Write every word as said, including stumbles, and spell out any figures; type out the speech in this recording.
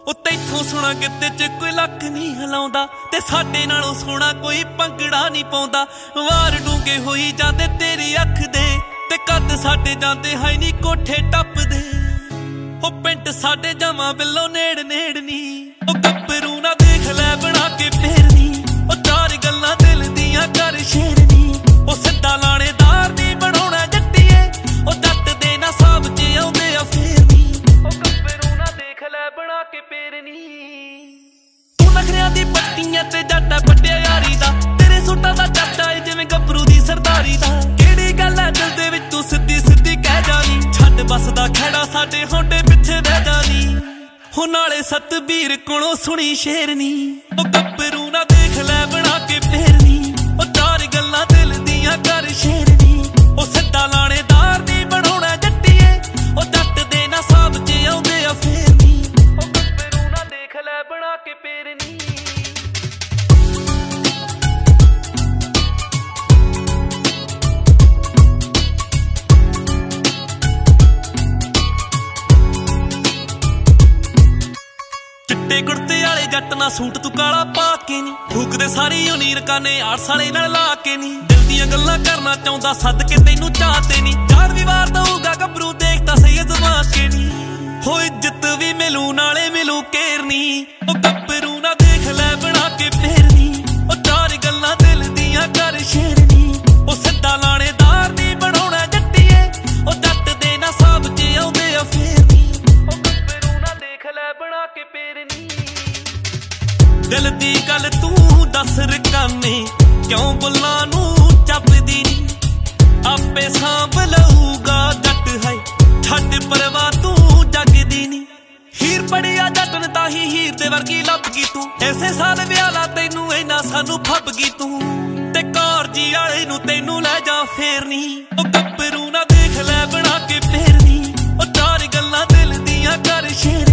ਤੈਥੋਂ ਸੋਹਣਾ ਕਿਤੇ ਚ ਕੋਈ ਲੱਕ ਨਹੀਂ ਹਿਲਾਉਂਦਾ ਤੇ ਸਾਡੇ ਨਾਲੋਂ ਸੋਹਣਾ ਕੋਈ ਭੰਗੜਾ ਨਹੀਂ ਪਾਉਂਦਾ। ਵਾਰ ਡੂੰਘੇ ਹੋਈ ਜਾਂਦੇ ਤੇਰੀ ਅੱਖ ਦੇ ਤੇ ਕੱਦ ਸਾਡੇ ਜਾਂਦੇ ਹੈ ਨੀ ਕੋਠੇ ਟੱਪਦੇ। ਉਹ ਪਿੰਡ ਸਾਡੇ ਜਮਾਂ ਬਿੱਲੋਂ ਨੇੜ ਨੇੜ ਨੀ ਉਹ ਗੱਭਰੂ ਨਾ ਦੇਖ ਲੈ ਬਣਾ ਕੇ ਫੇਰਨੀ। ਉਹ ਚਾਰ ਗੱਲਾਂ ਦਿਲ ਦੀਆਂ ਕਰ ਸ਼ੇਰਨੀ। ਉਹ ਸਿੱਧਾ ਲਾਣੇਦਾਰ ਨੀ ਬਣਾਉਣਾ ਜੱਟੀਏ ਉਹ ਜੱਟ ਦੇ ਨਾ ਸਾਬ ਚ ਆਉਂਦੇ ਆ ਫੇਰਨੀ। ਉਹ ਗੱਭਰੂ ਨਾ ਦੇਖ ਲੈ ਬਣਾ ਕੇ ਫੇਰਨੀ। ਤੂੰ ਨਖਰਿਆਂ ਦੀ ਪੱਟੀਆਂ ਤੇ ਜੱਟਾ ਪੱਟਿਆ ਯਾਰੀ ਦਾ ਤੇਰੇ ਸੂਟਾਂ ਦਾ ਚਾਚਾ ਏ ਜਿਵੇਂ ਗੱਭਰੂ ਦੀ ਸਰਦਾਰੀ ਦਾ। ਕਿਹੜੀ ਗੱਲ ਐ ਦਿਲ ਦੇ ਵਿੱਚ ਤੂੰ ਸਿੱਧੀ ਸਿੱਧੀ ਕਹਿ ਜਾਨੀ ਛੱਡ ਬੱਸ ਦਾ ਖੜਾ ਸਾਡੇ ਹੋਂਡੇ ਪਿੱਛੇ ਬਹਿ ਜਾਨੀ। ਹੋ ਨਾਲੇ ਸਤਬੀਰ ਕੋਲੋਂ ਸੁਣੀ ਸ਼ੇਰਨੀ। ਉਹ ਗੱਭਰੂ ਨਾ ਦੇਖ ਲੈ ਬਣਾ ਕੇ ਫੇਰਨੀ। ਉਹ ਚਾਰ ਗੱਲਾਂ ਦਿਲ ਦੀਆਂ ਕਰ ਸ਼ੇਰਨੀ। ਉਹ ਸਿੱਧਾ ਲਾਣੇਦਾਰ ਨੀ ਬਣਾਉਣਾ ਜੱਟੀਏ ਉਹ ਜੱਟ ਦੇ ਨਾ ਸਾਬ ਚ ਆਉਂਦੇ ਆ ਫੇਰਨੀ। ਉਹ ਗੱਭਰੂ ਨਾ ਦੇਖ ਲੈ ਬਣਾ ਕੇ ਫੇਰਨੀ। ਚਿੱਟੇ ਕੁੜਤੇ ਵਾਲੇ ਜੱਟ ਨਾ ਸੂਟ ਤੂੰ ਕਾਲਾ ਪਾ ਕੇ ਨੀ ਫੂਕਦੇ ਸਾਰੀ ਉਨੀਰ ਕਾਨੇ ਆਰਸ ਵਾਲੇ ਨਾਲ ਲਾ ਕੇ ਨੀ। ਦਿਲ ਦੀਆਂ ਗੱਲਾਂ ਕਰਨਾ ਚਾਹੁੰਦਾ ਸੱਦ ਕੇ ਤੈਨੂੰ ਚਾਹ ਤੇ ਨੀ ਯਾਰ ਵੀ ਵਾਰ ਦਊਗਾ ਗੱਭਰੂ ਦੇਖ ਤਾਂ ਸਹੀ ਅਜ਼ਮਾ ਕੇ ਨੀ। ਹੋ ਇੱਜ਼ਤ ਵੀ ਮਿਲੂ ਨਾਲੇ ਮਿਲੂ ਕੇਰਨੀ। ਉਹ ਗੱਭਰੂ ਨਾ ਦੇਖ ਲੈ ਬਣਾ ਕੇ ਫੇਰਨੀ। ਉਹ ਚਾਰ ਗੱਲਾਂ ਦਿਲ ਦੀਆਂ ਕਰ ਸ਼ੇਰਨੀ। ਉਹ ਸਿੱਧਾ ਲਾਣੇਦਾਰ ਨੀ ਬਣਾਉਣਾ ਜੱਟੀਏ ਉਹ ਜੱਟ ਦੇ ਨਾ ਸਾਬ ਚ ਆਉਂਦੇ ਆ ਫੇਰਨੀ। ਉਹ ਗੱਭਰੂ ਨਾ ਦੇਖ ਲੈ ਬਣਾ ਕੇ ਫੇਰਨੀ। ਦਿਲ ਦੀ ਗੱਲ ਤੂੰ ਦੱਸ ਰਕਾਨੇ ਕਿਉਂ ਬੁੱਲਾਂ ਨੂੰ ਚੱਪਦੀ ਨੀ। ਆਪੇ ਸਾਂਭ ਲਊਗਾ ਜੱਟ ਹੈ ਛੱਡ ਪਰਵਾਹ ਤੂੰ ਜੱਗਦੀ ਨੀ। ਹੀਰ ਪੜਿਆ ਜੱਟ ਨੇ ਤਾਂ ਹੀ ਹੀਰ ਦੇ ਵਰਗੀ ਲੱਭ ਗਈ ਤੂੰ। ਐਸੇ ਸਾਲ ਵਿਆਹ ਲਾ ਤੈਨੂੰ ਇੰਨਾ ਸਾਨੂੰ ਫੱਬ ਗਈ ਤੂੰ। ਤੇ ਕਾਰਜੀ ਵਾਲੇ ਨੂੰ ਤੈਨੂੰ ਲੈ ਜਾ ਫੇਰਨੀ। ਉਹ ਗੱਭਰੂ ਨਾ ਦੇਖ ਲੈ ਬਣਾ ਕੇ ਫੇਰਨੀ। ਉਹ ਚਾਰ ਗੱਲਾਂ ਦਿਲ ਦੀਆਂ ਕਰ ਸ਼ੇਰ